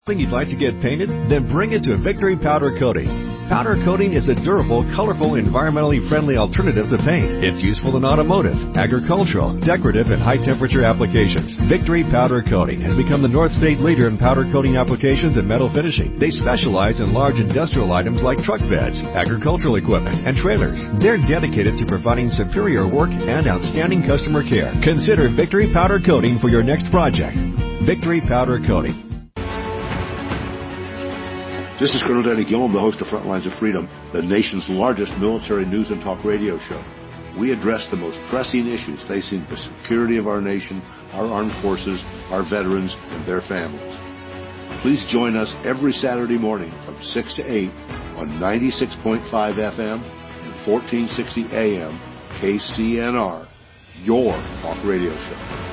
Something you'd like to get painted? Then bring it to Victory Powder Coating. Powder coating is a durable, colorful, environmentally friendly alternative to paint. It's useful in automotive, agricultural, decorative, and high-temperature applications. Victory Powder Coating has become the North State leader in powder coating applications and metal finishing. They specialize in large industrial items like truck beds, agricultural equipment, and trailers. They're dedicated to providing superior work and outstanding customer care. Consider Victory Powder Coating for your next project. Victory Powder Coating. This is Colonel Danny Gillum, the host of Frontlines of Freedom, the nation's largest military news and talk radio show. We address the most pressing issues facing the security of our nation, our armed forces, our veterans, and their families. Please join us every Saturday morning from 6 to 8 on 96.5 FM and 1460 AM KCNR, your talk radio show.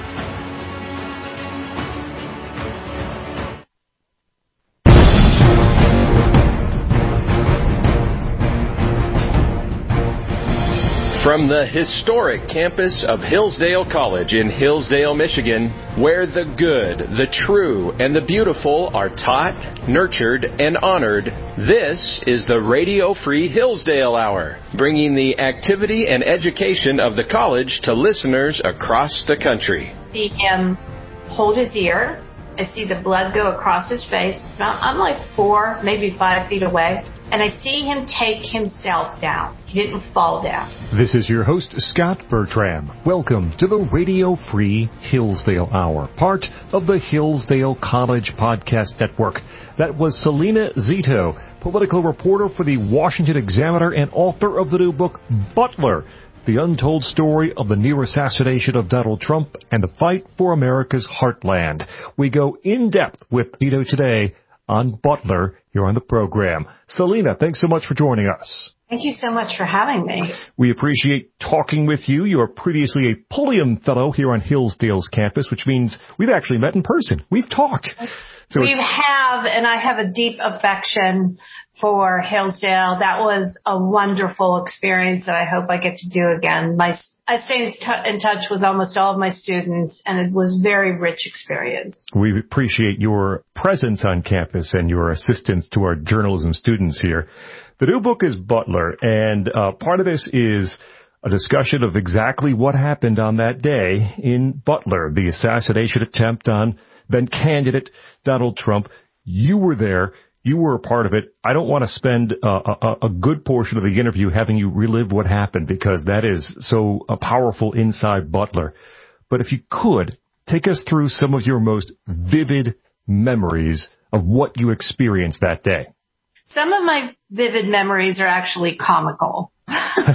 From the historic campus of Hillsdale College in Hillsdale, Michigan, where the good, the true, and the beautiful are taught, nurtured, and honored, this is the Radio Free Hillsdale Hour, bringing the activity and education of the college to listeners across the country. See him hold his ear. I see the blood go across his face. I'm like 4, maybe 5 feet away. And I see him take himself down. He didn't fall down. This is your host, Scott Bertram. Welcome to the Radio Free Hillsdale Hour, part of the Hillsdale College Podcast Network. That was Selena Zito, political reporter for the Washington Examiner and author of the new book, Butler, The Untold Story of the Near Assassination of Donald Trump and the Fight for America's Heartland. We go in depth with Zito today on Butler here on the program. Selena, thanks so much for joining us. Thank you so much for having me. We appreciate talking with you. You are previously a Pulliam Fellow here on Hillsdale's campus, which means we've actually met in person. We've talked. So we have, and I have a deep affection for Hillsdale. That was a wonderful experience that I hope I get to do again. I stay in touch with almost all of my students, and it was a very rich experience. We appreciate your presence on campus and your assistance to our journalism students here. The new book is Butler, and part of this is a discussion of exactly what happened on that day in Butler, the assassination attempt on then-candidate Donald Trump. You were there. You were a part of it. I don't want to spend a good portion of the interview having you relive what happened because that is so powerful inside Butler. But if you could, take us through some of your most vivid memories of what you experienced that day. Some of my vivid memories are actually comical. I'm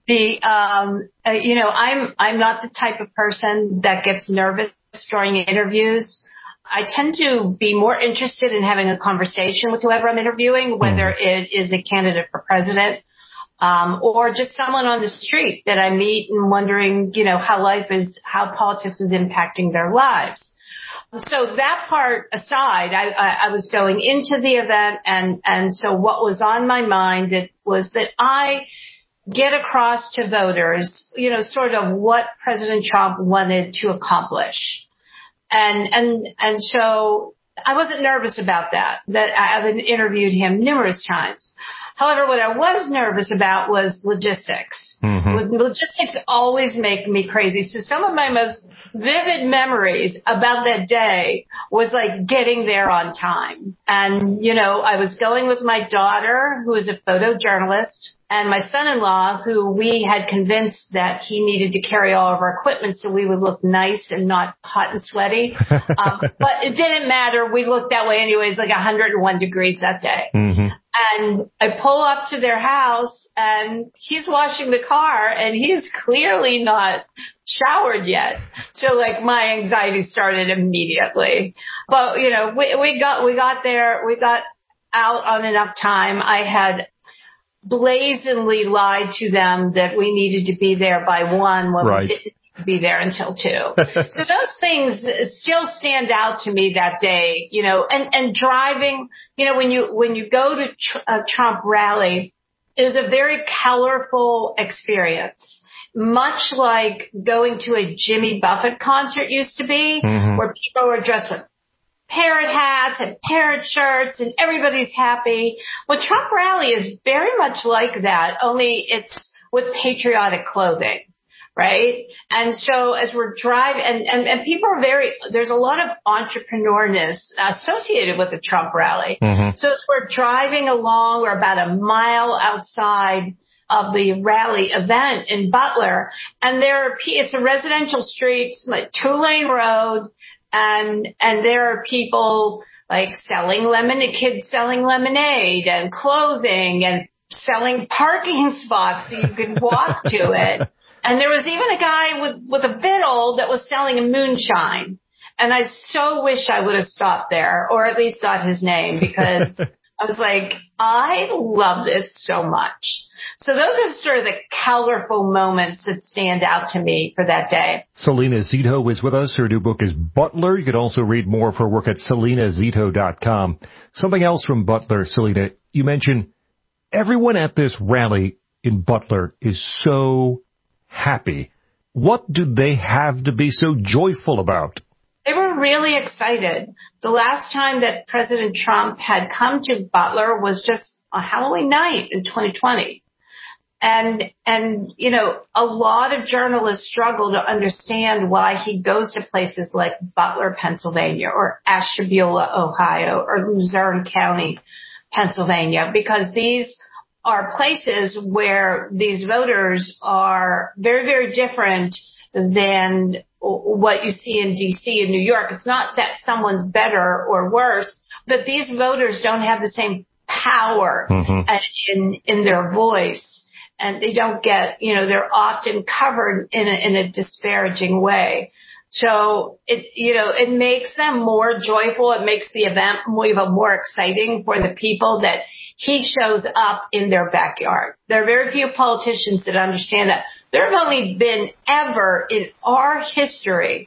not the type of person that gets nervous during interviews. I tend to be more interested in having a conversation with whoever I'm interviewing, whether it is a candidate for president or just someone on the street that I meet and wondering, how politics is impacting their lives. So that part aside, I was going into the event, and so what was on my mind was that I get across to voters, sort of what President Trump wanted to accomplish. And so I wasn't nervous about that I've interviewed him numerous times. However, what I was nervous about was logistics. Mm-hmm. Logistics always make me crazy. So some of my most vivid memories about that day was like getting there on time. And, I was going with my daughter, who is a photojournalist, and my son-in-law, who we had convinced that he needed to carry all of our equipment so we would look nice and not hot and sweaty. But it didn't matter. We looked that way anyways, like 101 degrees that day. Mm-hmm. And I pull up to their house, and he's washing the car, and he's clearly not showered yet. So, my anxiety started immediately. But, we got there. We got out on enough time. I had blazingly lied to them that we needed to be there by 1 when we didn't be there until 2. So those things still stand out to me that day, and driving, when you go to a Trump rally, it is a very colorful experience, much like going to a Jimmy Buffett concert used to be, where people were dressed with parrot hats and parrot shirts and everybody's happy. Well, Trump rally is very much like that, only it's with patriotic clothing, right? And so as we're driving, and people are there's a lot of entrepreneurness associated with the Trump rally. Mm-hmm. So as we're driving along, we're about a mile outside of the rally event in Butler, and it's a residential street, like 2-lane road, and there are people like selling kids selling lemonade and clothing and selling parking spots so you could walk to it. And there was even a guy with a fiddle that was selling a moonshine. And I so wish I would have stopped there, or at least got his name, because I was like, I love this so much. So those are sort of the colorful moments that stand out to me for that day. Selena Zito is with us. Her new book is Butler. You can also read more of her work at selenazito.com. Something else from Butler, Selena. You mentioned everyone at this rally in Butler is so happy. What do they have to be so joyful about? They were really excited. The last time that President Trump had come to Butler was just on Halloween night in 2020. And, you know, a lot of journalists struggle to understand why he goes to places like Butler, Pennsylvania, or Ashtabula, Ohio, or Luzerne County, Pennsylvania, because these are places where these voters are very, very different than what you see in D.C. and New York. It's not that someone's better or worse, but these voters don't have the same power in their voice. And they don't get, you know, they're often covered in a disparaging way. So it makes them more joyful. It makes the event even more exciting for the people that he shows up in their backyard. There are very few politicians that understand that. There have only been ever in our history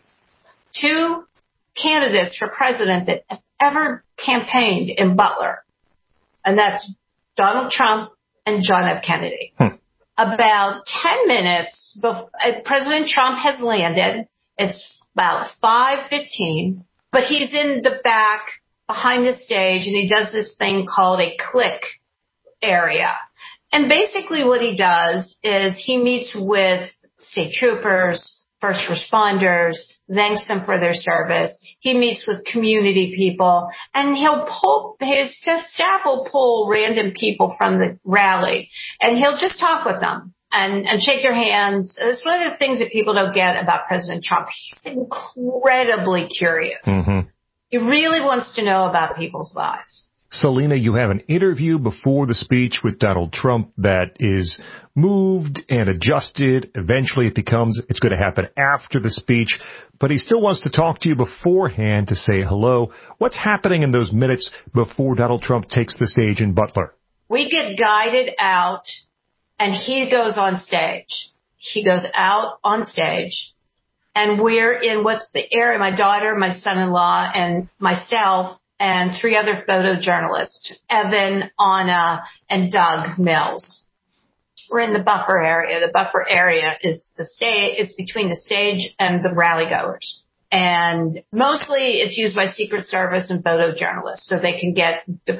2 candidates for president that have ever campaigned in Butler. And that's Donald Trump and John F. Kennedy. About 10 minutes before President Trump has landed, it's about 5:15, but he's in the back behind the stage, and he does this thing called a click area. And basically what he does is he meets with state troopers, first responders, thanks them for their service. He meets with community people, and his staff will pull random people from the rally, and he'll just talk with them and shake their hands. It's one of the things that people don't get about President Trump. He's incredibly curious. Mm-hmm. He really wants to know about people's lives. Selena, you have an interview before the speech with Donald Trump that is moved and adjusted. Eventually it's going to happen after the speech, but he still wants to talk to you beforehand to say hello. What's happening in those minutes before Donald Trump takes the stage in Butler? We get guided out, and he goes on stage. He goes out on stage, and we're in what's the area, my daughter, my son-in-law, and myself, and 3 other photojournalists, Evan, Anna, and Doug Mills. We're in the buffer area. The buffer area is between the stage and the rally goers. And mostly it's used by Secret Service and photojournalists, so they can get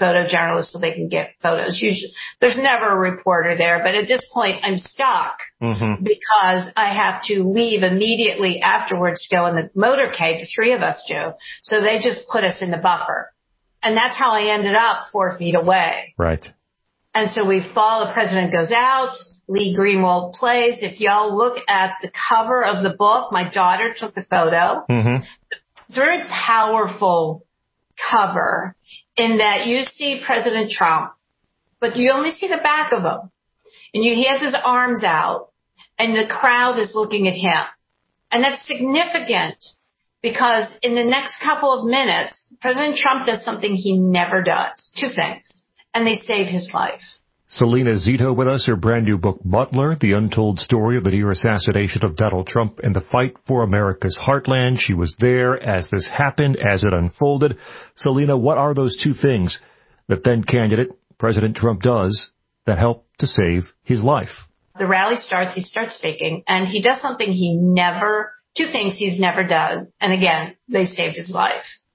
photos. Usually, there's never a reporter there, but at this point I'm stuck because I have to leave immediately afterwards to go in the motorcade. The 3 of us do. So they just put us in the buffer. And that's how I ended up 4 feet away. Right. And so we follow, the president goes out, Lee Greenwald plays. If y'all look at the cover of the book, my daughter took the photo. Very powerful cover in that you see President Trump, but you only see the back of him. And he has his arms out, and the crowd is looking at him. And that's significant because in the next couple of minutes, President Trump does something he never does. 2 things. And they save his life. Selena Zito with us, her brand new book, Butler, The Untold Story of the Near Assassination of Donald Trump and the Fight for America's Heartland. She was there as this happened, as it unfolded. Selena, what are those 2 things that then candidate President Trump does that help to save his life? The rally starts, he starts speaking, and he does something 2 things he's never done. And again, they saved his life.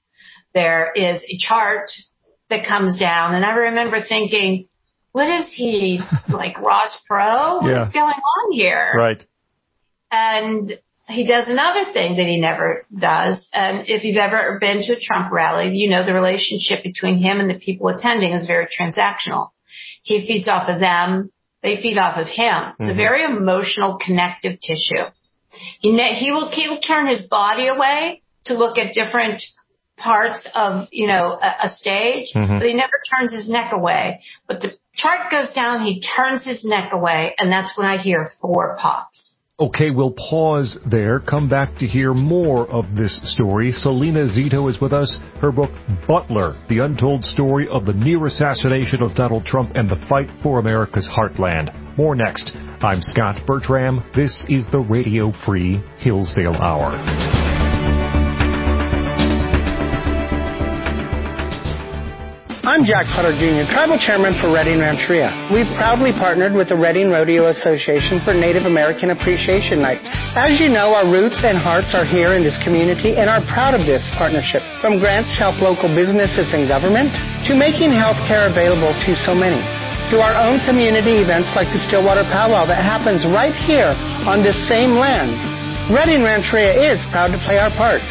there is a chart that comes down. And I remember thinking, what is he, like Ross Perot? What is going on here? Right. And he does another thing that he never does. And if you've ever been to a Trump rally, you know the relationship between him and the people attending is very transactional. He feeds off of them. They feed off of him. It's a very emotional connective tissue. He'll turn his body away to look at different parts of, a stage, but he never turns his neck away. But the chart goes down, he turns his neck away, and that's when I hear 4 pops. Okay, we'll pause there. Come back to hear more of this story. Selena Zito is with us. Her book, Butler, The Untold Story of the Near Assassination of Donald Trump and the Fight for America's Heartland. More next. I'm Scott Bertram. This is the Radio Free Hillsdale Hour. I'm Jack Potter Jr., Tribal Chairman for Redding Rancheria. We've proudly partnered with the Redding Rodeo Association for Native American Appreciation Night. As you know, our roots and hearts are here in this community and are proud of this partnership. From grants to help local businesses and government, to making health care available to so many, to our own community events like the Stillwater Powwow that happens right here on this same land. Redding Rancheria is proud to play our part.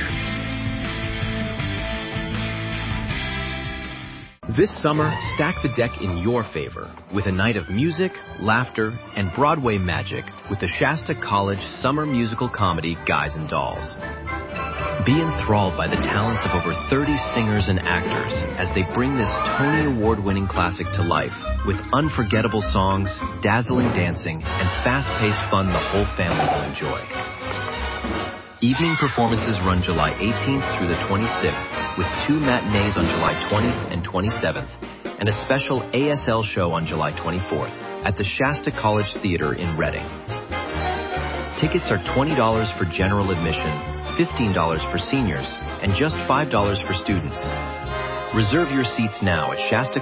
This summer, stack the deck in your favor with a night of music, laughter, and Broadway magic with the Shasta College summer musical comedy Guys and Dolls. Be enthralled by the talents of over 30 singers and actors as they bring this Tony Award-winning classic to life with unforgettable songs, dazzling dancing, and fast-paced fun the whole family will enjoy. Evening performances run July 18th through the 26th, with 2 matinees on July 20th and 27th, and a special ASL show on July 24th at the Shasta College Theater in Redding. Tickets are $20 for general admission, $15 for seniors, and just $5 for students. Reserve your seats now at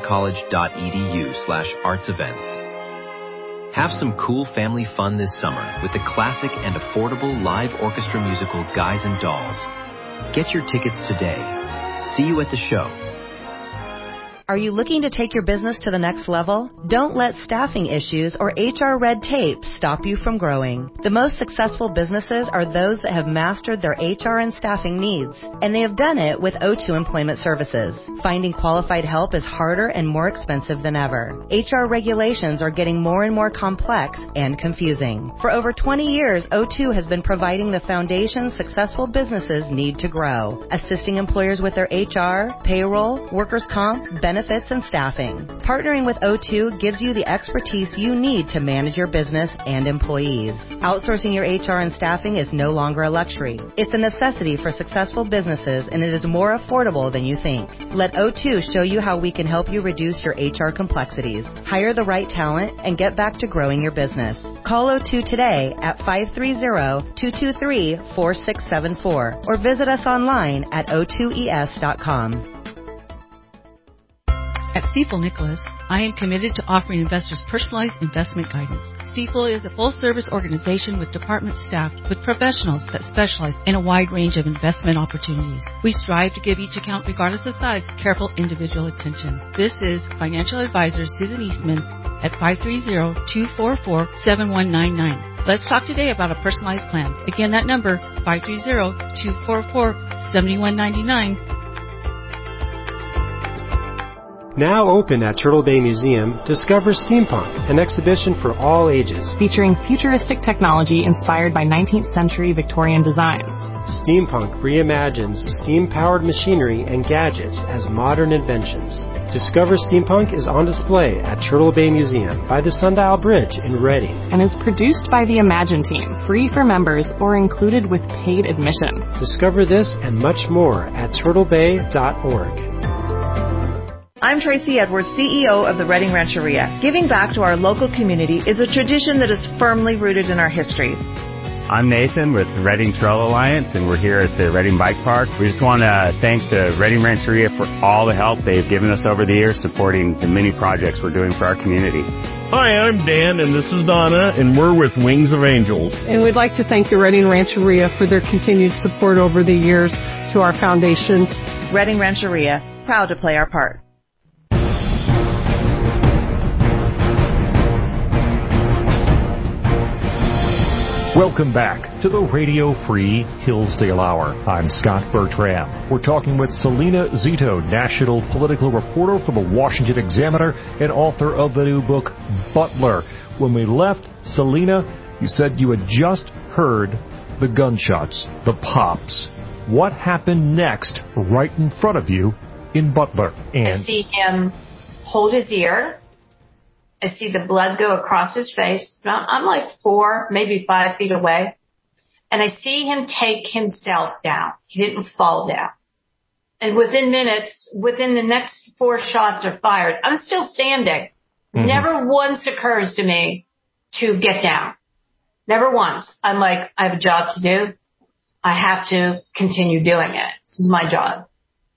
shastacollege.edu/artsevents. Have some cool family fun this summer with the classic and affordable live orchestra musical Guys and Dolls. Get your tickets today. See you at the show. Are you looking to take your business to the next level? Don't let staffing issues or HR red tape stop you from growing. The most successful businesses are those that have mastered their HR and staffing needs, and they have done it with O2 Employment Services. Finding qualified help is harder and more expensive than ever. HR regulations are getting more and more complex and confusing. For over 20 years, O2 has been providing the foundation successful businesses need to grow, assisting employers with their HR, payroll, workers' comp, benefits, and staffing. Partnering with O2 gives you the expertise you need to manage your business and employees. Outsourcing your HR and staffing is no longer a luxury. It's a necessity for successful businesses, and it is more affordable than you think. Let O2 show you how we can help you reduce your HR complexities, hire the right talent, and get back to growing your business. Call O2 today at 530-223-4674 or visit us online at o2es.com. At Stifel Nicholas, I am committed to offering investors personalized investment guidance. Stifel is a full-service organization with department staffed with professionals that specialize in a wide range of investment opportunities. We strive to give each account, regardless of size, careful individual attention. This is financial advisor Susan Eastman at 530-244-7199. Let's talk today about a personalized plan. Again, that number, 530-244-7199. Now open at Turtle Bay Museum, Discover Steampunk, an exhibition for all ages. Featuring futuristic technology inspired by 19th century Victorian designs. Steampunk reimagines steam-powered machinery and gadgets as modern inventions. Discover Steampunk is on display at Turtle Bay Museum by the Sundial Bridge in Redding. And is produced by the Imagine team, free for members or included with paid admission. Discover this and much more at turtlebay.org. I'm Tracy Edwards, CEO of the Redding Rancheria. Giving back to our local community is a tradition that is firmly rooted in our history. I'm Nathan with the Reading Trail Alliance, and we're here at the Reading Bike Park. We just want to thank the Reading Rancheria for all the help they've given us over the years supporting the many projects we're doing for our community. Hi, I'm Dan, and this is Donna, and we're with Wings of Angels. And we'd like to thank the Reading Rancheria for their continued support over the years to our foundation. Reading Rancheria, proud to play our part. Welcome back to the Radio Free Hillsdale Hour. I'm Scott Bertram. We're talking with Selena Zito, national political reporter for the Washington Examiner and author of the new book, Butler. When we left, Selena, you said you had just heard the gunshots, the pops. What happened next right in front of you in Butler? And I see him hold his ear. I see the blood go across his face. I'm like 4, maybe 5 feet away. And I see him take himself down. He didn't fall down. And within minutes, within the next 4 shots are fired, I'm still standing. Mm-hmm. Never once occurs to me to get down. Never once. I'm like, I have a job to do. I have to continue doing it. This is my job.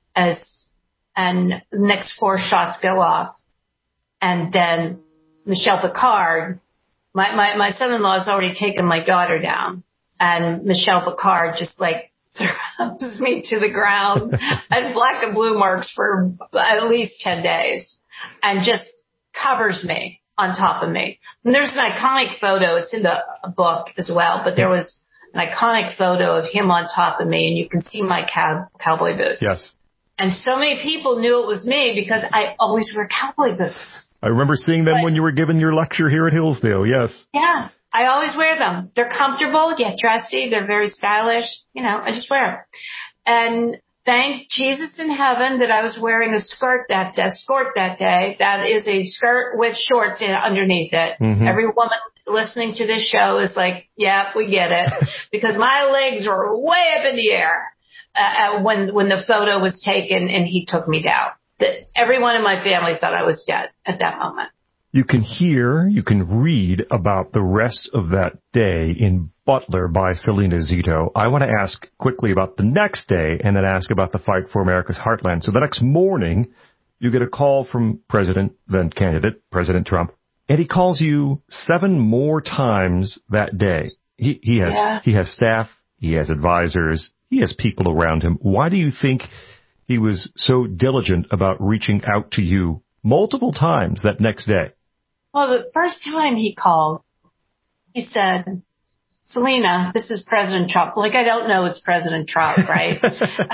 And the next 4 shots go off. And then Michelle Picard, my son-in-law has already taken my daughter down, and Michelle Picard just like throws me to the ground. I had black and blue marks for at least 10 days and just covers me on top of me. And there's an iconic photo. It's in the book as well, but there was an iconic photo of him on top of me, and you can see my cowboy boots. Yes. And so many people knew it was me because I always wear cowboy boots. I remember seeing them when you were giving your lecture here at Hillsdale, yes. Yeah, I always wear them. They're comfortable, yet dressy. They're very stylish. You know, I just wear them. And thank Jesus in heaven that I was wearing a skirt that day. That is a skirt with shorts underneath it. Mm-hmm. Every woman listening to this show is like, yeah, we get it. Because my legs were way up in the air when the photo was taken and he took me down. Everyone in my family thought I was dead at that moment. You can read about the rest of that day in Butler by Selena Zito. I want to ask quickly about the next day and then ask about the fight for America's heartland. So the next morning, you get a call from then candidate, President Trump, and he calls you 7 more times that day. He has staff, he has advisors, he has people around him. Why do you think he was so diligent about reaching out to you multiple times that next day? Well, the first time he called, he said, Selena, this is President Trump. Like, I don't know it's President Trump, right?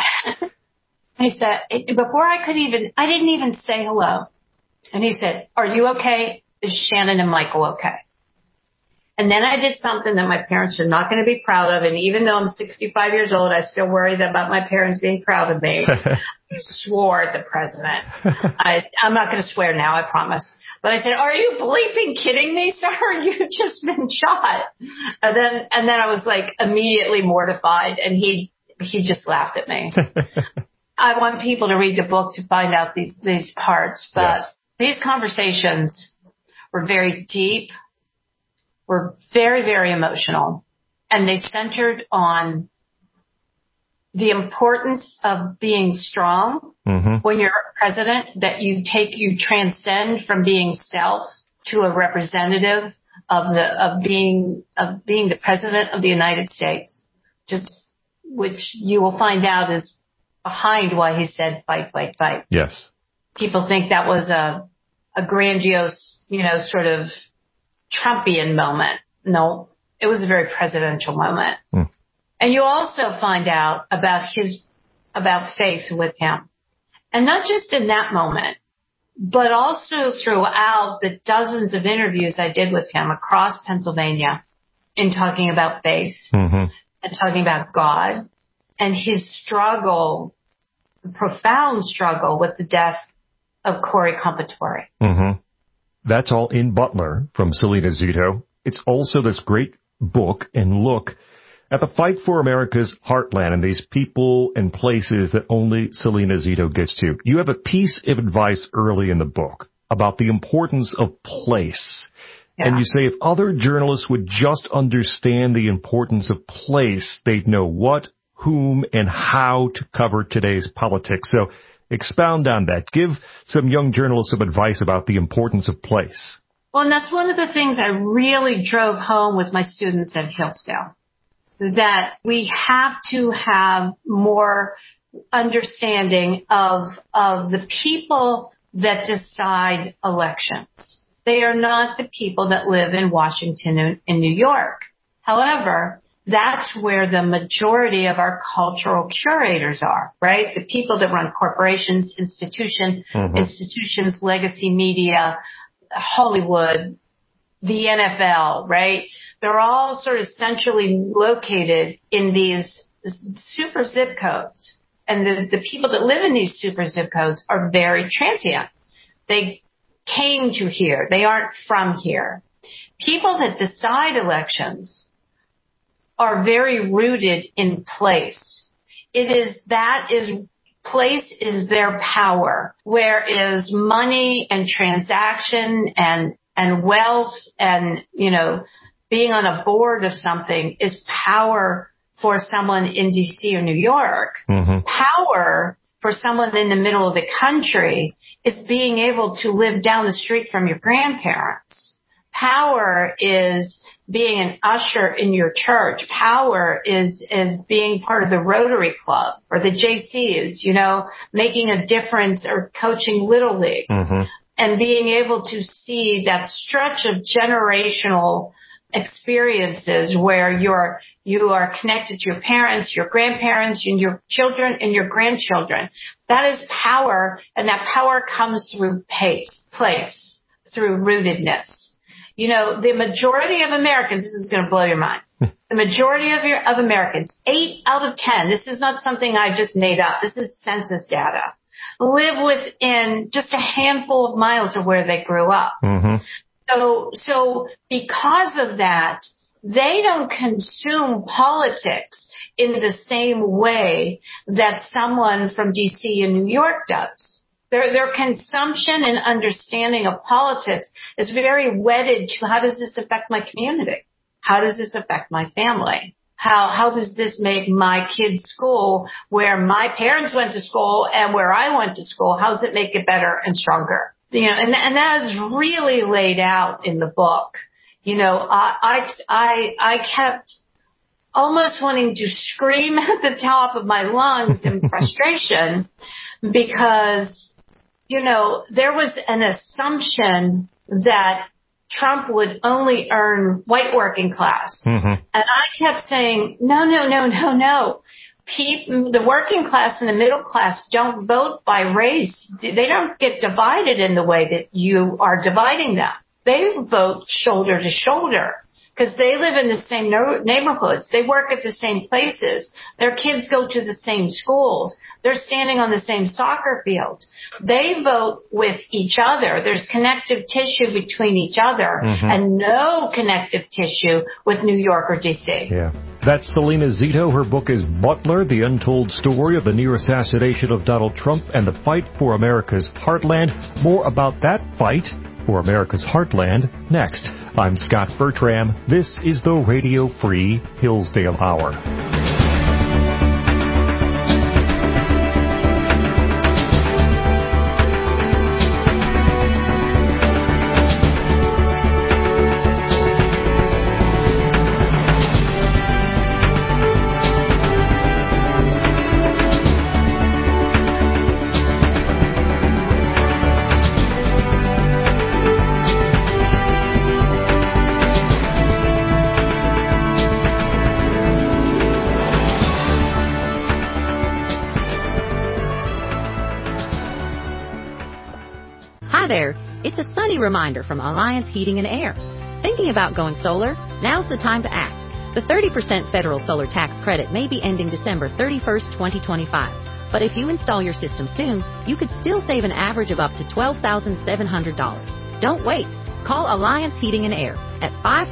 He said, before I didn't even say hello. And he said, are you okay? Is Shannon and Michael okay? And then I did something that my parents are not going to be proud of. And even though I'm 65 years old, I still worry about my parents being proud of me. I swore at the president. I'm not going to swear now, I promise. But I said, are you bleeping kidding me, sir? You've just been shot. And then I was like immediately mortified, and he just laughed at me. I want people to read the book to find out these parts. But These conversations were very deep. Were very, very emotional, and they centered on the importance of being strong when you're president, that you transcend from being self to a representative of being the president of the United States, which you will find out is behind why he said fight, fight, fight. Yes. People think that was a grandiose, sort of Trumpian moment. No, it was a very presidential moment. Mm. And you also find out about faith with him. And not just in that moment, but also throughout the dozens of interviews I did with him across Pennsylvania in talking about faith and talking about God and his struggle, the profound struggle with the death of Corey Compatore. Mm-hmm. That's all in Butler from Selena Zito. It's also this great book and look at the fight for America's heartland and these people and places that only Selena Zito gets to. You have a piece of advice early in the book about the importance of place Yeah. And you say if other journalists would just understand the importance of place, they'd know what, whom, and how to cover today's politics. So expound on that. Give some young journalists some advice about the importance of place. Well, and that's one of the things I really drove home with my students at Hillsdale, that we have to have more understanding of the people that decide elections. They are not the people that live in Washington and New York. However, that's where the majority of our cultural curators are, right? The people that run corporations, institutions, legacy media, Hollywood, the NFL, right? They're all sort of centrally located in these super zip codes. And the people that live in these super zip codes are very transient. They came to here. They aren't from here. People that decide elections are very rooted in place. Place is their power, whereas money and transaction and wealth and, being on a board of something is power for someone in D.C. or New York. Power for someone in the middle of the country is being able to live down the street from your grandparents. Power is being an usher in your church. Power is being part of the Rotary Club or the JCs, making a difference or coaching Little League. And being able to see that stretch of generational experiences where you are connected to your parents, your grandparents, and your children and your grandchildren. That is power, and that power comes through place, through rootedness. The majority of Americans, this is going to blow your mind, the majority of Americans, 8 out of 10, this is not something I just made up, this is census data, live within just a handful of miles of where they grew up. So because of that, they don't consume politics in the same way that someone from D.C. and New York does. Their consumption and understanding of politics is very wedded to how does this affect my community? How does this affect my family? How does this make my kids' school, where my parents went to school and where I went to school, how does it make it better and stronger? And that is really laid out in the book. I kept almost wanting to scream at the top of my lungs in frustration because, there was an assumption that Trump would only earn white working class. And I kept saying, no. The working class and the middle class don't vote by race. They don't get divided in the way that you are dividing them. They vote shoulder to shoulder because they live in the same neighborhoods. They work at the same places. Their kids go to the same schools. They're standing on the same soccer fields. They vote with each other. There's connective tissue between each other and no connective tissue with New York or D.C. Yeah. That's Selena Zito. Her book is Butler, The Untold Story of the Near Assassination of Donald Trump and the Fight for America's Heartland. More about that fight for America's Heartland next. I'm Scott Bertram. This is the Radio Free Hillsdale Hour. It's a sunny reminder from Alliance Heating and Air. Thinking about going solar? Now's the time to act. The 30% federal solar tax credit may be ending December 31st, 2025. But if you install your system soon, you could still save an average of up to $12,700. Don't wait. Call Alliance Heating and Air at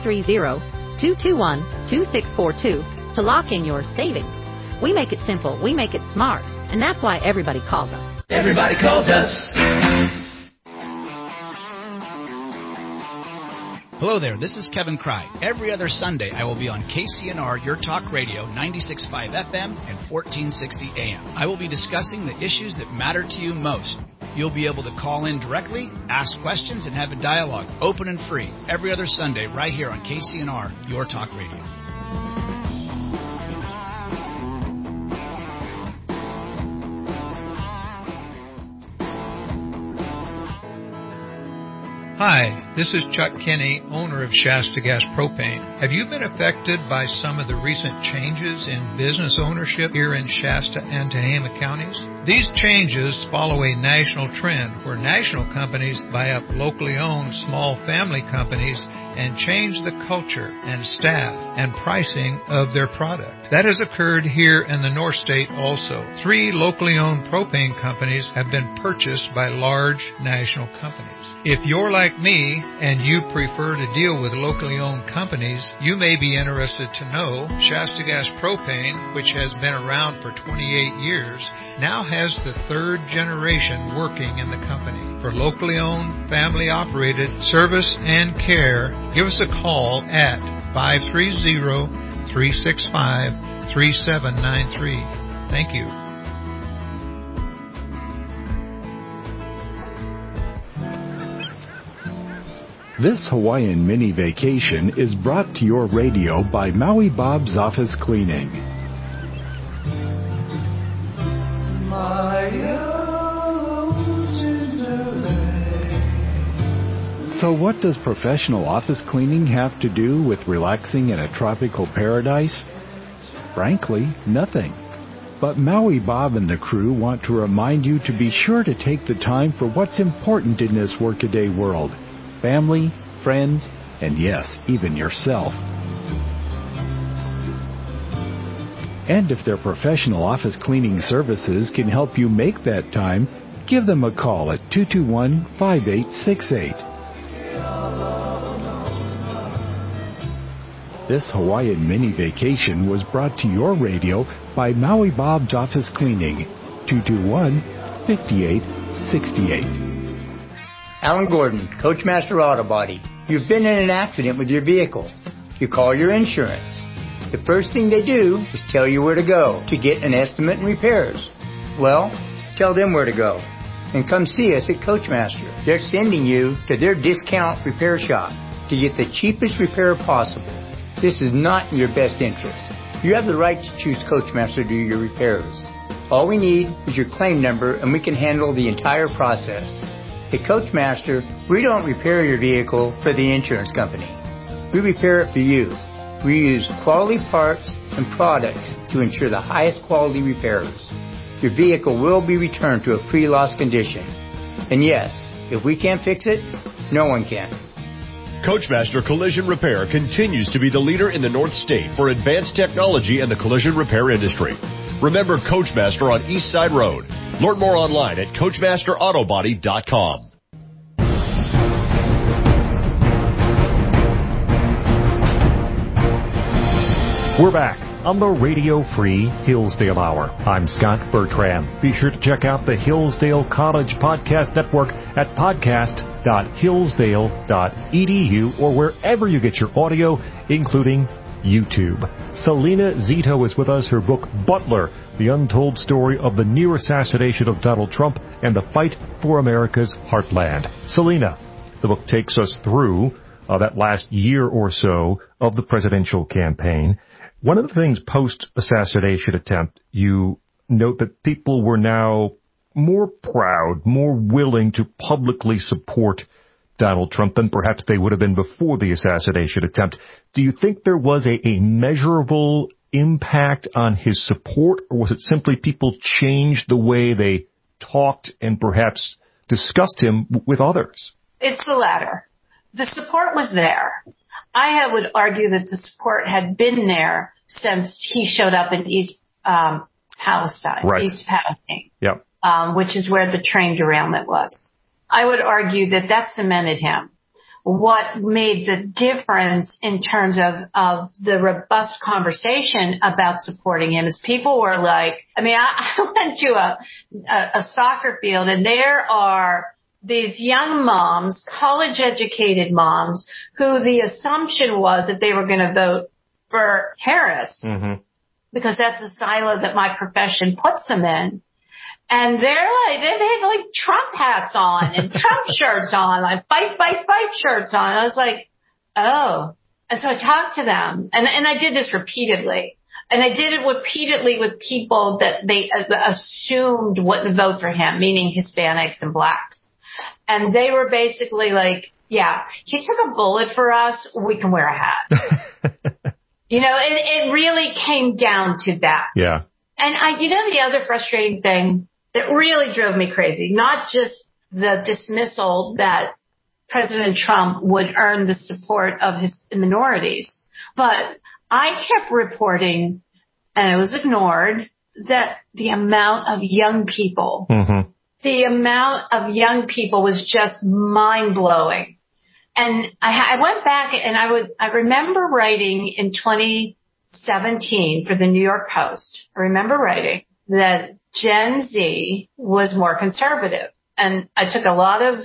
530-221-2642 to lock in your savings. We make it simple. We make it smart. And that's why everybody calls us. Everybody calls us. Hello there, this is Kevin Cry. Every other Sunday, I will be on KCNR, Your Talk Radio, 96.5 FM and 1460 AM. I will be discussing the issues that matter to you most. You'll be able to call in directly, ask questions, and have a dialogue, open and free, every other Sunday right here on KCNR, Your Talk Radio. Hi, this is Chuck Kinney, owner of Shasta Gas Propane. Have you been affected by some of the recent changes in business ownership here in Shasta and Tehama counties? These changes follow a national trend where national companies buy up locally owned small family companies and change the culture and staff and pricing of their product. That has occurred here in the North State also. 3 locally owned propane companies have been purchased by large national companies. If you're like me and you prefer to deal with locally owned companies, you may be interested to know Shasta Gas Propane, which has been around for 28 years, now has the 3rd generation working in the company. For locally owned, family operated service and care, give us a call at 530-365-3793. Thank you. This Hawaiian mini vacation is brought to your radio by Maui Bob's Office Cleaning. So what does professional office cleaning have to do with relaxing in a tropical paradise? Frankly, nothing. But Maui Bob and the crew want to remind you to be sure to take the time for what's important in this workaday world. Family, friends, and yes, even yourself. And if their professional office cleaning services can help you make that time, give them a call at 221-5868. This Hawaiian mini vacation was brought to your radio by Maui Bob's Office Cleaning, 221-5868. Alan Gordon, Coachmaster Auto Body. You've been in an accident with your vehicle. You call your insurance. The first thing they do is tell you where to go to get an estimate and repairs. Well, tell them where to go. And come see us at Coachmaster. They're sending you to their discount repair shop to get the cheapest repair possible. This is not in your best interest. You have the right to choose Coachmaster to do your repairs. All we need is your claim number and we can handle the entire process. At Coachmaster, we don't repair your vehicle for the insurance company. We repair it for you. We use quality parts and products to ensure the highest quality repairs. Your vehicle will be returned to a pre-loss condition. And yes, if we can't fix it, no one can. Coachmaster Collision Repair continues to be the leader in the North State for advanced technology and the collision repair industry. Remember Coachmaster on East Side Road. Learn more online at CoachmasterAutobody.com. We're back on the Radio Free Hillsdale Hour. I'm Scott Bertram. Be sure to check out the Hillsdale College Podcast Network at podcast.hillsdale.edu or wherever you get your audio, including YouTube. Selena Zito is with us. Her book, Butler, The Untold Story of the Near Assassination of Donald Trump and the Fight for America's Heartland. Selena, the book takes us through that last year or so of the presidential campaign. One of the things post-assassination attempt, you note that people were now more proud, more willing to publicly support Donald Trump than perhaps they would have been before the assassination attempt. Do you think there was a measurable impact on his support, or was it simply people changed the way they talked and perhaps discussed him with others? It's the latter. The support was there. I would argue that the support had been there since he showed up in East Palestine, right. East Palestine, yep. Which is where the train derailment was. I would argue that cemented him. What made the difference in terms of the robust conversation about supporting him is people were like, I went to a soccer field and there are these young moms, college-educated moms, who the assumption was that they were going to vote for Harris because that's the silo that my profession puts them in. And they had like Trump hats on and Trump shirts on, like fight shirts on. I was like, oh. And so I talked to them, and I did this repeatedly. And I did it repeatedly with people that they assumed wouldn't vote for him, meaning Hispanics and blacks. And they were basically like, yeah, he took a bullet for us. We can wear a hat. It really came down to that. Yeah. And the other frustrating thing that really drove me crazy, not just the dismissal that President Trump would earn the support of his minorities, but I kept reporting, and it was ignored, that the amount of young people, was just mind-blowing. And I went back and I remember writing in 2017 for the New York Post. I remember writing that Gen Z was more conservative, and I took a lot of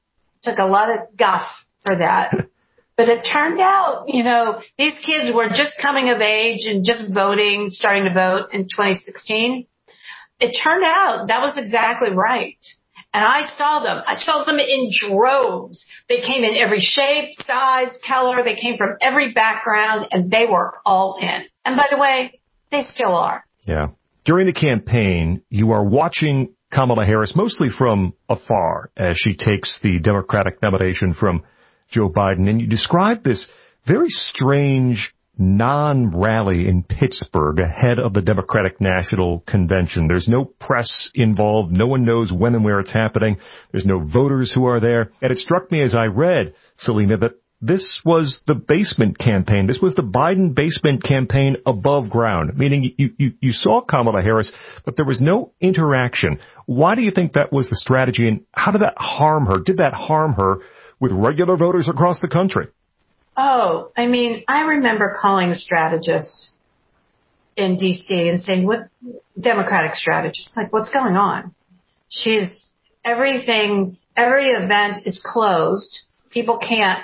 guff for that. But it turned out, these kids were just coming of age and just starting to vote in 2016. It turned out that was exactly right. And I saw them in droves. They came in every shape, size, color. They came from every background, and they were all in. And by the way, they still are. Yeah. During the campaign, you are watching Kamala Harris mostly from afar as she takes the Democratic nomination from Joe Biden. And you describe this very strange non-rally in Pittsburgh ahead of the Democratic National Convention. There's no press involved. No one knows when and where it's happening. There's no voters who are there. And it struck me as I read, Selena, that this was the basement campaign. This was the Biden basement campaign above ground, meaning you saw Kamala Harris, but there was no interaction. Why do you think that was the strategy, and how did that harm her? Did that harm her with regular voters across the country? Oh, I remember calling a strategist in D.C. and saying, what Democratic strategist? Like, what's going on? Every event is closed. People can't,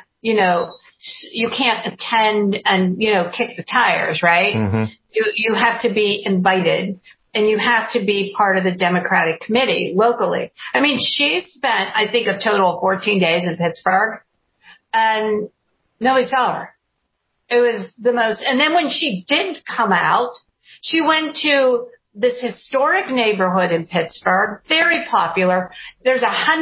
you can't attend and, kick the tires, right? Mm-hmm. You have to be invited, and you have to be part of the Democratic committee locally. She spent, I think, a total of 14 days in Pittsburgh, and nobody saw her. It was the most, and then when she did come out, she went to this historic neighborhood in Pittsburgh, very popular. There's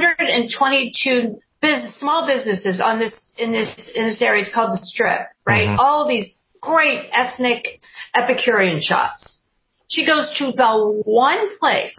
122 small businesses in this area. It's called the Strip, right? Mm-hmm. All of these great ethnic Epicurean shops. She goes to the one place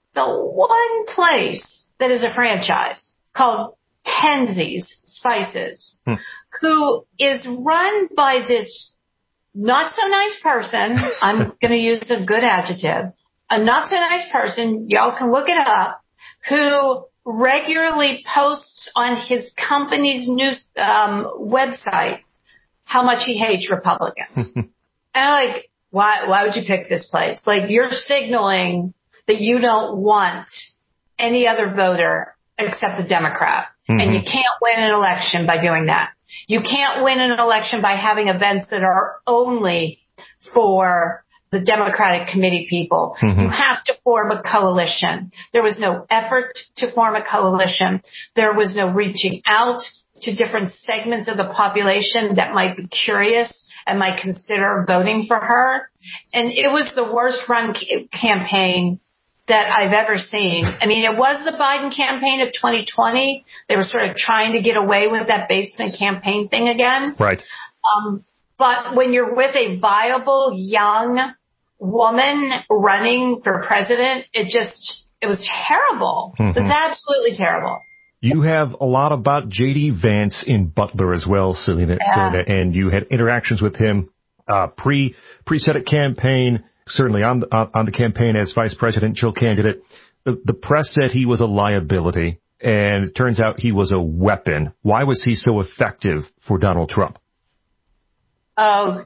that is a franchise called Penzeys Spices, who is run by this not so nice person. I'm going to use a good adjective. A not so nice person. Y'all can look it up. Who regularly posts on his company's news website how much he hates Republicans. And I'm like, why would you pick this place? Like, you're signaling that you don't want any other voter except a Democrat. Mm-hmm. And you can't win an election by doing that. You can't win an election by having events that are only for the Democratic committee people. Mm-hmm. You have to form a coalition. There was no effort to form a coalition. There was no reaching out to different segments of the population that might be curious and might consider voting for her. And it was the worst run campaign that I've ever seen. It was the Biden campaign of 2020. They were sort of trying to get away with that basement campaign thing again. Right. But when you're with a viable young woman running for president, it was terrible. Mm-hmm. It was absolutely terrible. You have a lot about J.D. Vance in Butler as well, Selena, and you had interactions with him pre-Senate campaign, certainly on the campaign as vice presidential candidate. The press said he was a liability, and it turns out he was a weapon. Why was he so effective for Donald Trump? Oh,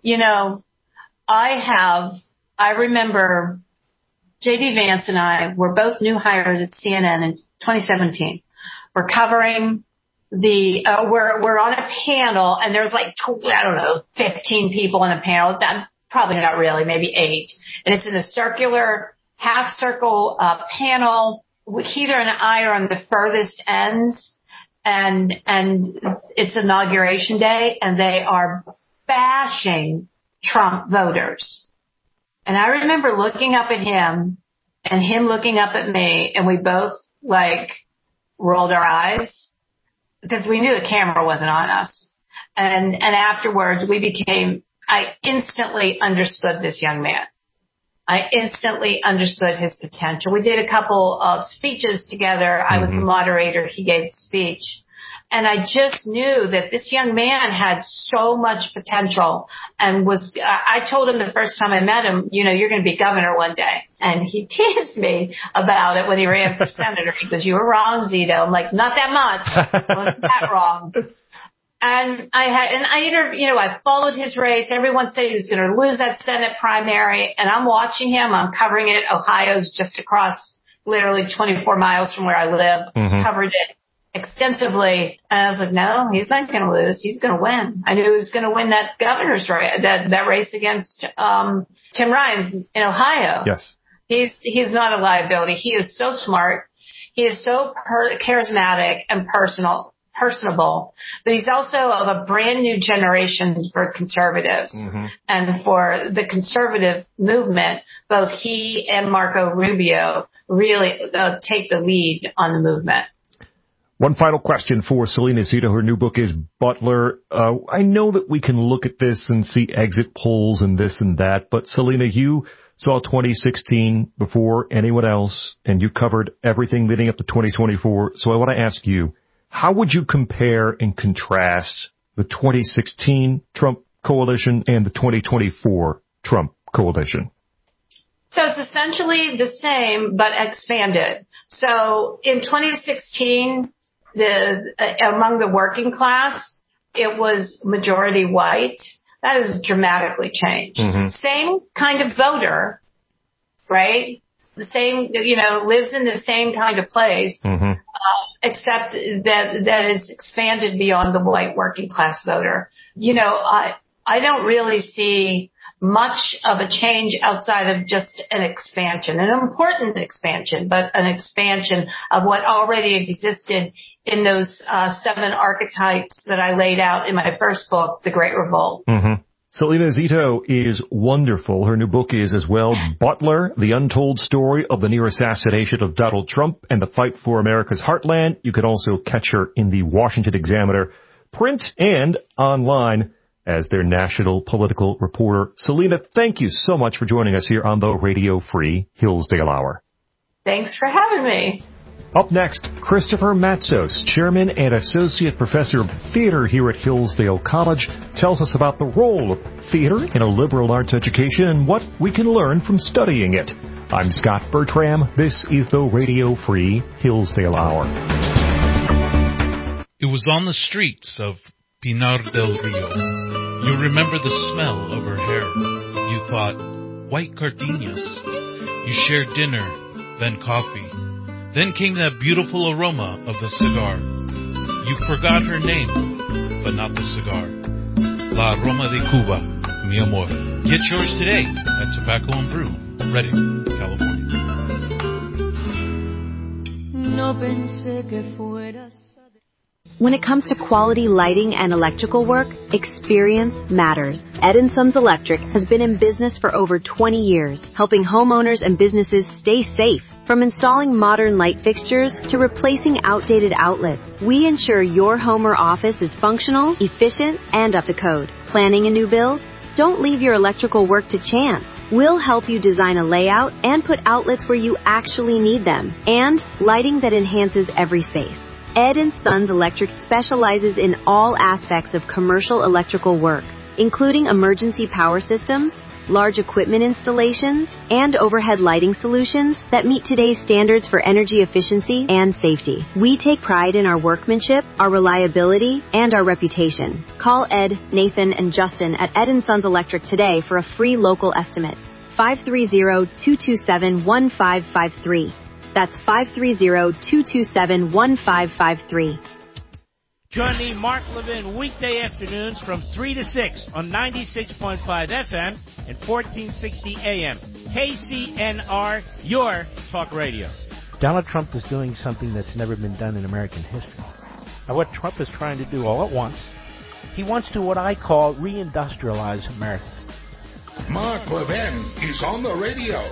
I remember J.D. Vance and I were both new hires at CNN in 2017. We're covering we're on a panel, and there's like, 15 people on the panel. Probably not really, maybe 8. And it's in a circular, half circle panel. Heather and I are on the furthest ends, and it's inauguration day, and they are bashing Trump voters. And I remember looking up at him and him looking up at me, and we both rolled our eyes because we knew the camera wasn't on us. And afterwards I instantly understood this young man. I instantly understood his potential. We did a couple of speeches together. I was the moderator. He gave the speech. And I just knew that this young man had so much potential and I told him the first time I met him, you're going to be governor one day. And he teased me about it when he ran for senator. He goes, you were wrong, Zito. I'm like, not that much. Wasn't that wrong? And I followed his race. Everyone said he was going to lose that Senate primary. And I'm watching him. I'm covering it. Ohio's just across, literally 24 miles from where I live. Covered it extensively. And I was like, no, he's not going to lose. He's going to win. I knew he was going to win that governor's race, that race against Tim Ryan in Ohio. Yes. He's not a liability. He is so smart. He is so charismatic and personable, but he's also of a brand new generation for conservatives and for the conservative movement. Both he and Marco Rubio really take the lead on the movement. One final question for Selena Zito. Her new book is Butler. I know that we can look at this and see exit polls and this and that, but Selena, you saw 2016 before anyone else, and you covered everything leading up to 2024. So I want to ask you, how would you compare and contrast the 2016 Trump coalition and the 2024 Trump coalition? So it's essentially the same, but expanded. So in 2016, among the working class, it was majority white. That has dramatically changed. Same kind of voter, right? The same, lives in the same kind of place, except that it's expanded beyond the white working class voter. I don't really see much of a change outside of just an expansion, an important expansion, but an expansion of what already existed in those 7 archetypes that I laid out in my first book, The Great Revolt. Selena Zito is wonderful. Her new book is as well, Butler, The Untold Story of the Near Assassination of Donald Trump and the Fight for America's Heartland. You can also catch her in the Washington Examiner, print and online, as their national political reporter. Selena, thank you so much for joining us here on the Radio Free Hillsdale Hour. Thanks for having me. Up next, Christopher Matsos, Chairman and Associate Professor of Theater here at Hillsdale College, tells us about the role of theater in a liberal arts education and what we can learn from studying it. I'm Scott Bertram. This is the Radio Free Hillsdale Hour. It was on the streets of Pinar del Rio. You remember the smell of her hair. You thought, white gardenias. You shared dinner, then coffee. Then came that beautiful aroma of the cigar. You forgot her name, but not the cigar. La Aroma de Cuba, mi amor. Get yours today at Tobacco and Brew, Redding, California. When it comes to quality lighting and electrical work, experience matters. Ed & Sons Electric has been in business for over 20 years, helping homeowners and businesses stay safe. From installing modern light fixtures to replacing outdated outlets, we ensure your home or office is functional, efficient, and up to code. Planning a new build? Don't leave your electrical work to chance. We'll help you design a layout and put outlets where you actually need them, and lighting that enhances every space. Ed & Sons Electric specializes in all aspects of commercial electrical work, including emergency power systems, large equipment installations, and overhead lighting solutions that meet today's standards for energy efficiency and safety. We take pride in our workmanship, our reliability, and our reputation. Call Ed, Nathan, and Justin at Ed & Sons Electric today for a free local estimate. 530-227-1553. That's 530-227-1553. Join me, Mark Levin, weekday afternoons from 3 to 6 on 96.5 FM and 1460 AM. KCNR, your talk radio. Donald Trump is doing something that's never been done in American history. Now, what Trump is trying to do all at once, he wants to what I call reindustrialize America. Mark Levin is on the radio.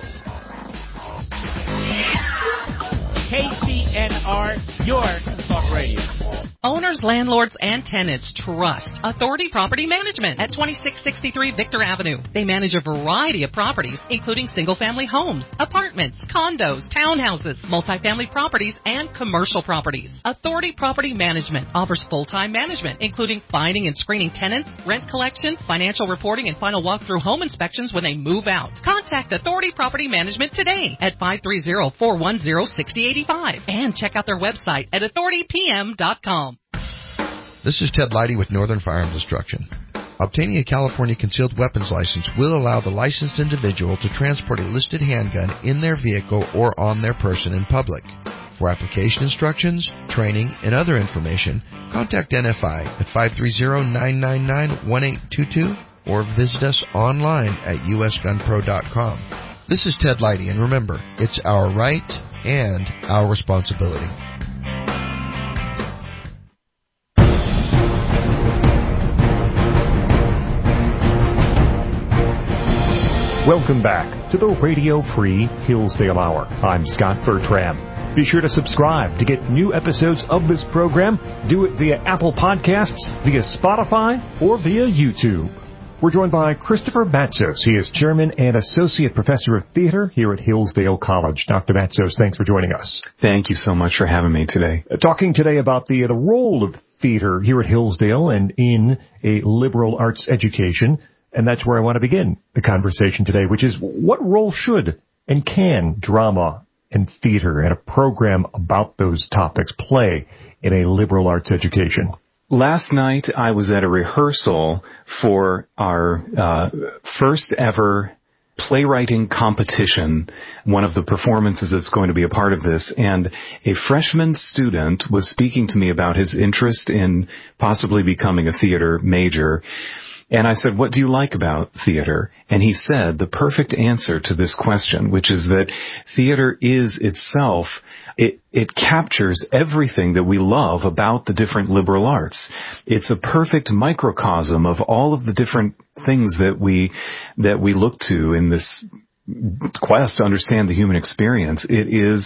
KCNR, your talk radio. Owners, landlords, and tenants trust Authority Property Management at 2663 Victor Avenue. They manage a variety of properties, including single-family homes, apartments, condos, townhouses, multifamily properties, and commercial properties. Authority Property Management offers full-time management, including finding and screening tenants, rent collection, financial reporting, and final walkthrough home inspections when they move out. Contact Authority Property Management today at 530-410-6085 and check out their website at authoritypm.com. This is Ted Leidy with Northern Firearms Instruction. Obtaining a California concealed weapons license will allow the licensed individual to transport a listed handgun in their vehicle or on their person in public. For application instructions, training, and other information, contact NFI at 530-999-1822 or visit us online at usgunpro.com. This is Ted Leidy, and remember, it's our right and our responsibility. Welcome back to the Radio Free Hillsdale Hour. I'm Scott Bertram. Be sure to subscribe to get new episodes of this program. Do it via Apple Podcasts, via Spotify, or via YouTube. We're joined by Christopher Matzos. He is Chairman and Associate Professor of Theater here at Hillsdale College. Dr. Matzos, thanks for joining us. Thank you so much for having me today. Talking today about the role of theater here at Hillsdale and in a liberal arts education. And that's where I want to begin the conversation today, which is what role should and can drama and theater and a program about those topics play in a liberal arts education? Last night I was at a rehearsal for our first ever playwriting competition, one of the performances that's going to be a part of this, and a freshman student was speaking to me about his interest in possibly becoming a theater major. And I said, what do you like about theater? And he said the perfect answer to this question, which is that theater is itself, it captures everything that we love about the different liberal arts. It's a perfect microcosm of all of the different things that we look to in this quest to understand the human experience. It is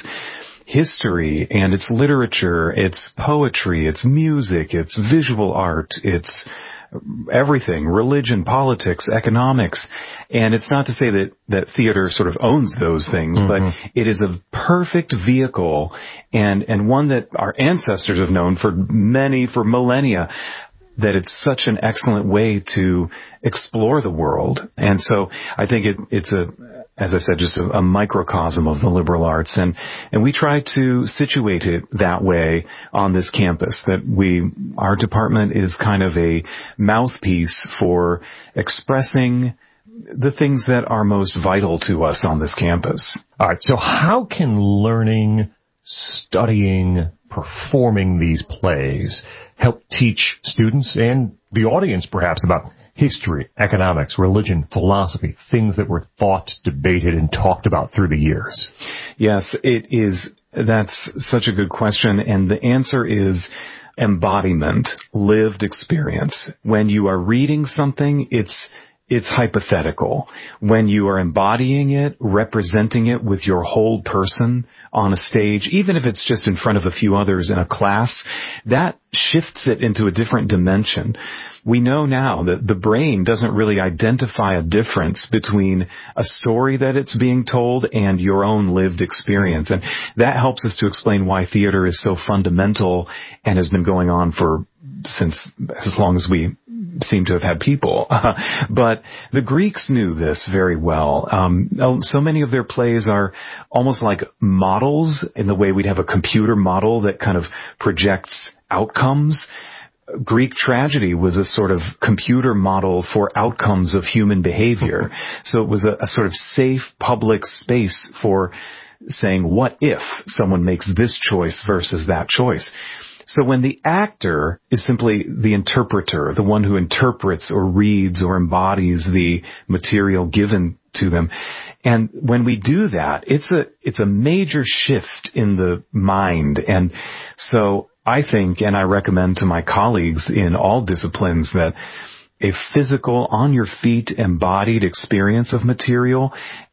history and it's literature, it's poetry, it's music, it's visual art, it's everything, religion, politics, economics. And it's not to say that theater sort of owns those things, but it is a perfect vehicle and one that our ancestors have known for millennia, that it's such an excellent way to explore the world. And so I think it's as I said, just a microcosm of the liberal arts. And we try to situate it that way on this campus, that our department is kind of a mouthpiece for expressing the things that are most vital to us on this campus. All right. So how can learning, studying, performing these plays help teach students and the audience perhaps about history, economics, religion, philosophy, things that were thought, debated, and talked about through the years? Yes, it is. That's such a good question. And the answer is embodiment, lived experience. When you are reading something, it's hypothetical. When you are embodying it, representing it with your whole person on a stage, even if it's just in front of a few others in a class, that shifts it into a different dimension. We know now that the brain doesn't really identify a difference between a story that it's being told and your own lived experience. And that helps us to explain why theater is so fundamental and has been going on since as long as we seem to have had people. But the Greeks knew this very well. So many of their plays are almost like models in the way we'd have a computer model that kind of projects outcomes. Greek tragedy was a sort of computer model for outcomes of human behavior. So it was a sort of safe public space for saying, what if someone makes this choice versus that choice? So when the actor is simply the interpreter, the one who interprets or reads or embodies the material given to them, and when we do that, it's a major shift in the mind. And so I think, and I recommend to my colleagues in all disciplines, that a physical, on your feet, embodied experience of material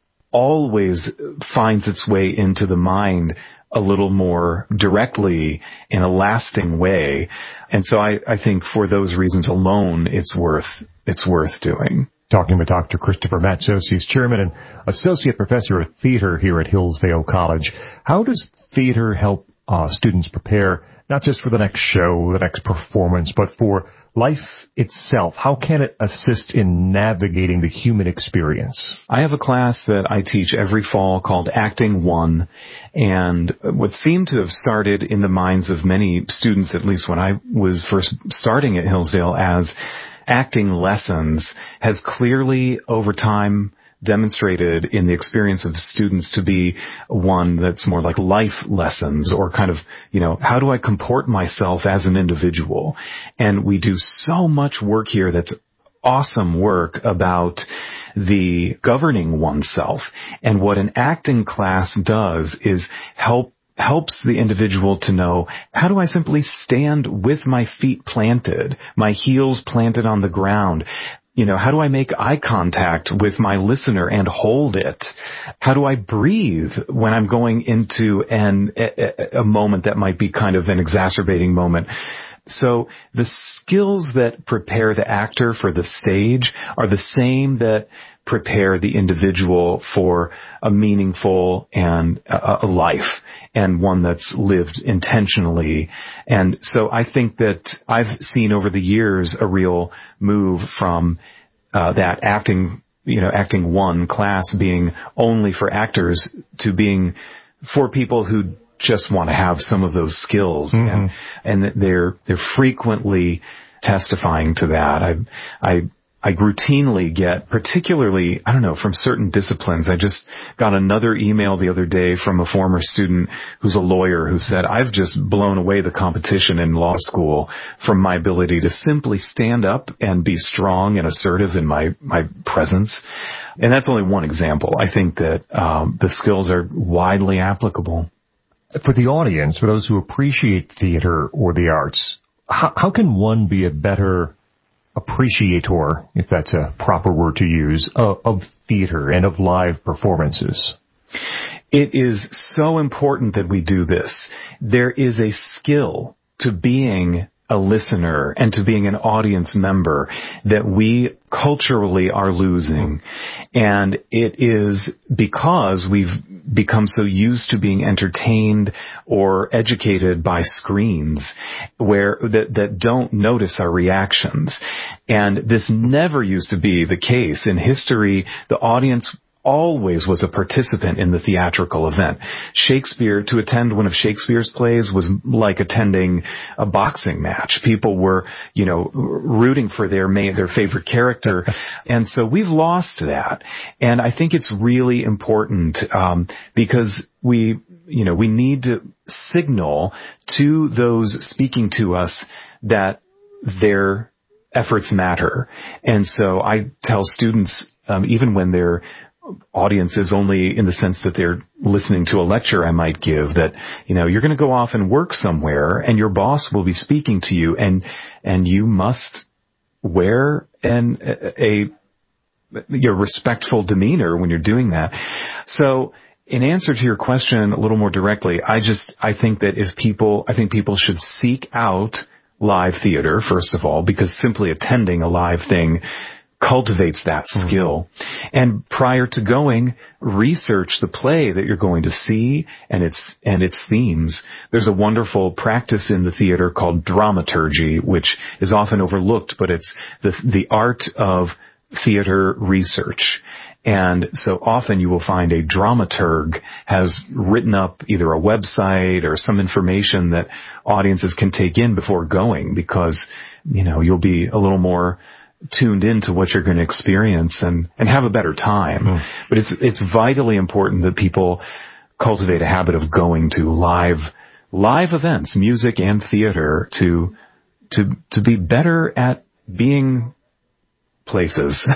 always finds its way into the mind a little more directly in a lasting way. And so I think for those reasons alone, it's worth doing. Talking with Dr. Christopher Matsos, he's chairman and associate professor of theater here at Hillsdale College. How does theater help students prepare not just for the next show, the next performance, but for life itself? How can it assist in navigating the human experience? I have a class that I teach every fall called Acting 1, and what seemed to have started in the minds of many students, at least when I was first starting at Hillsdale, as acting lessons, has clearly over time demonstrated in the experience of students to be one that's more like life lessons, or kind of, how do I comport myself as an individual? And we do so much work here that's awesome work about the governing oneself. And what an acting class does is helps the individual to know, how do I simply stand with my feet planted, my heels planted on the ground? How do I make eye contact with my listener and hold it? How do I breathe when I'm going into a moment that might be kind of an exacerbating moment? So the skills that prepare the actor for the stage are the same that prepare the individual for a meaningful and a life, and one that's lived intentionally. And so I think that I've seen over the years a real move from that acting 1 class being only for actors to being for people who just want to have some of those skills. Mm-hmm. And they're frequently testifying to that. I routinely get, particularly, from certain disciplines. I just got another email the other day from a former student who's a lawyer who said, I've just blown away the competition in law school from my ability to simply stand up and be strong and assertive in my presence. And that's only one example. I think that the skills are widely applicable. For the audience, for those who appreciate theater or the arts, how can one be a better appreciator, if that's a proper word to use, of theater and of live performances? It is so important that we do this. There is a skill to being a listener and to being an audience member that we culturally are losing. And it is because we've become so used to being entertained or educated by screens that don't notice our reactions. And this never used to be the case. In history, the audience always was a participant in the theatrical event. Shakespeare, to attend one of Shakespeare's plays was like attending a boxing match. People were, rooting for their favorite character. And so we've lost that. And I think it's really important, because we need to signal to those speaking to us that their efforts matter. And so I tell students, even when their audience is only in the sense that they're listening to a lecture I might give, that, you're going to go off and work somewhere and your boss will be speaking to you, and you must wear your respectful demeanor when you're doing that. So in answer to your question a little more directly, I think people should seek out live theater, first of all, because simply attending a live thing cultivates that skill. And prior to going, research the play that you're going to see and its themes. There's a wonderful practice in the theater called dramaturgy, which is often overlooked, but it's the art of theater research. And so often you will find a dramaturg has written up either a website or some information that audiences can take in before going, because, you'll be a little more tuned into what you're going to experience and have a better time. But it's vitally important that people cultivate a habit of going to live events, music and theater, to be better at being places.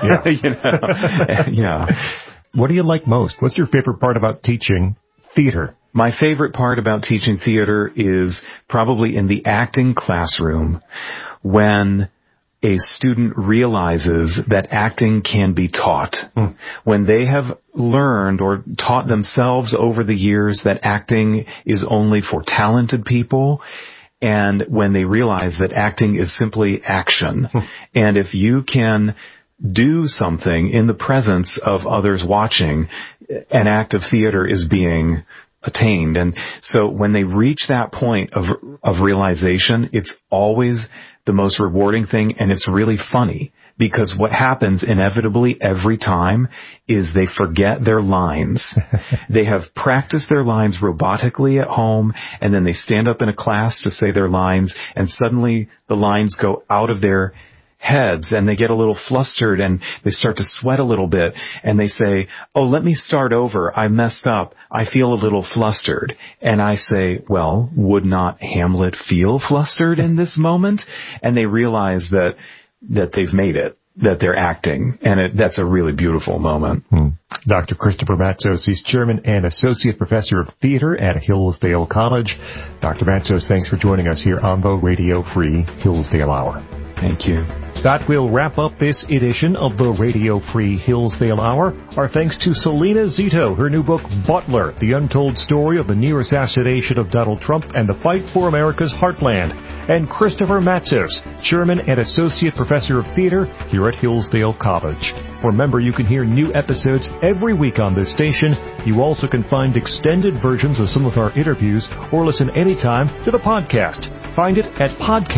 Yeah. Yeah. What do you like most? What's your favorite part about teaching theater? My favorite part about teaching theater is probably in the acting classroom, when a student realizes that acting can be taught. When they have learned or taught themselves over the years that acting is only for talented people, and when they realize that acting is simply action. And if you can do something in the presence of others watching, an act of theater is being attained. And so when they reach that point of realization, it's always the most rewarding thing, and it's really funny, because what happens inevitably every time is they forget their lines. They have practiced their lines robotically at home, and then they stand up in a class to say their lines, and suddenly the lines go out of their heads, and they get a little flustered, and they start to sweat a little bit, and they say, "Oh, let me start over. I messed up. I feel a little flustered." And I say, "Well, would not Hamlet feel flustered in this moment?" And they realize that they've made it, that they're acting, and that's a really beautiful moment. Dr. Christopher Matzos, he's Chairman and Associate Professor of Theater at Hillsdale College. Dr. Matzos, thanks for joining us here on the Radio Free Hillsdale Hour. Thank you. That will wrap up this edition of the Radio Free Hillsdale Hour. Our thanks to Selena Zito, her new book, Butler, The Untold Story of the Near Assassination of Donald Trump and the Fight for America's Heartland, and Christopher Matzos, Chairman and Associate Professor of Theater here at Hillsdale College. Remember, you can hear new episodes every week on this station. You also can find extended versions of some of our interviews or listen anytime to the podcast. Find it at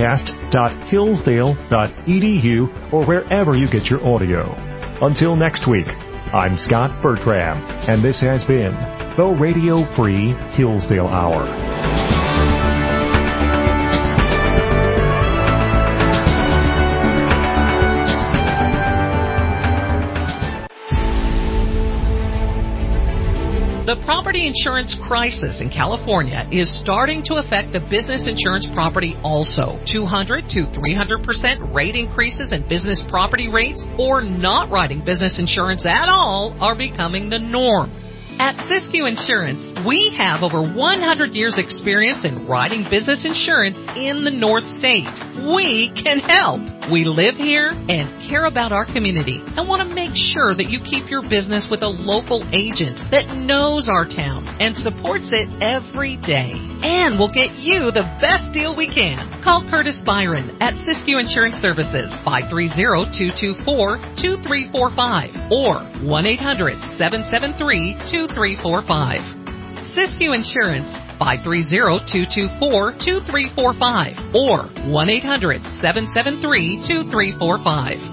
podcast.hillsdale.edu or wherever you get your audio. Until next week, I'm Scott Bertram, and this has been the Radio Free Hillsdale Hour. The property insurance crisis in California is starting to affect the business insurance property also. 200 to 300% rate increases in business property rates, or not writing business insurance at all, are becoming the norm. At Siskiyou Insurance, we have over 100 years experience in writing business insurance in the North State. We can help. We live here and care about our community and want to make sure that you keep your business with a local agent that knows our town and supports it every day. And we'll get you the best deal we can. Call Curtis Byron at Siskiyou Insurance Services, 530-224-2345 or 1-800-773-2345. Siskiyou Insurance, 530-224-2345 or 1-800-773-2345.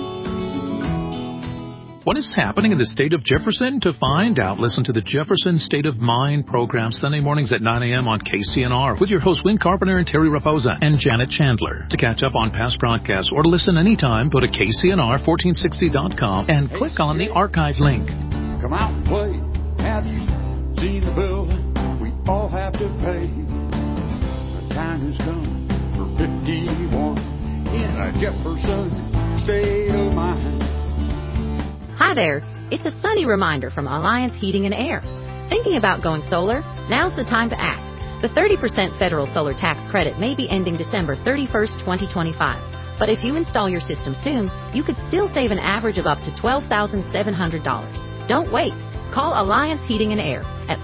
What is happening in the state of Jefferson? To find out, listen to the Jefferson State of Mind program Sunday mornings at 9 a.m. on KCNR with your hosts Win Carpenter and Terry Raposa and Janet Chandler. To catch up on past broadcasts or to listen anytime, go to KCNR1460.com and click on the archive link. Come out and play. Have you seen the bill we all have to pay? The time has come for 51 in a Jefferson State of Mind. Hi there. It's a sunny reminder from Alliance Heating and Air. Thinking about going solar? Now's the time to act. The 30% federal solar tax credit may be ending December 31st, 2025. But if you install your system soon, you could still save an average of up to $12,700. Don't wait. Call Alliance Heating and Air at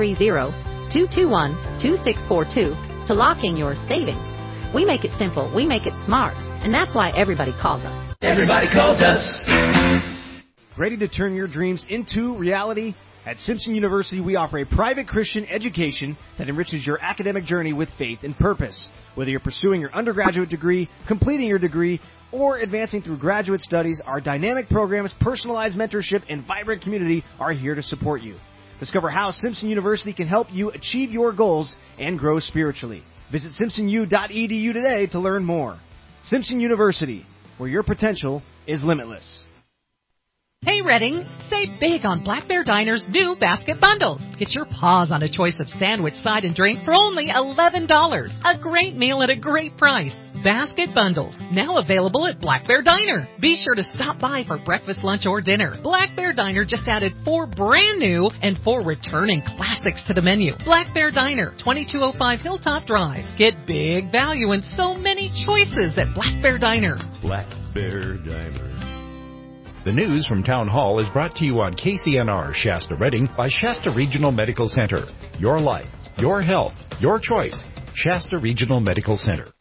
530-221-2642 to lock in your savings. We make it simple. We make it smart. And that's why everybody calls us. Everybody calls us. Ready to turn your dreams into reality? At Simpson University, we offer a private Christian education that enriches your academic journey with faith and purpose. Whether you're pursuing your undergraduate degree, completing your degree, or advancing through graduate studies, our dynamic programs, personalized mentorship, and vibrant community are here to support you. Discover how Simpson University can help you achieve your goals and grow spiritually. Visit simpsonu.edu today to learn more. Simpson University, where your potential is limitless. Hey Redding, save big on Black Bear Diner's new basket bundles. Get your paws on a choice of sandwich, side, and drink for only $11. A great meal at a great price. Basket bundles, now available at Black Bear Diner. Be sure to stop by for breakfast, lunch, or dinner. Black Bear Diner just added 4 brand new and 4 returning classics to the menu. Black Bear Diner, 2205 Hilltop Drive. Get big value and so many choices at Black Bear Diner. Black Bear Diner. The news from Town Hall is brought to you on KCNR Shasta Redding by Shasta Regional Medical Center. Your life, your health, your choice. Shasta Regional Medical Center.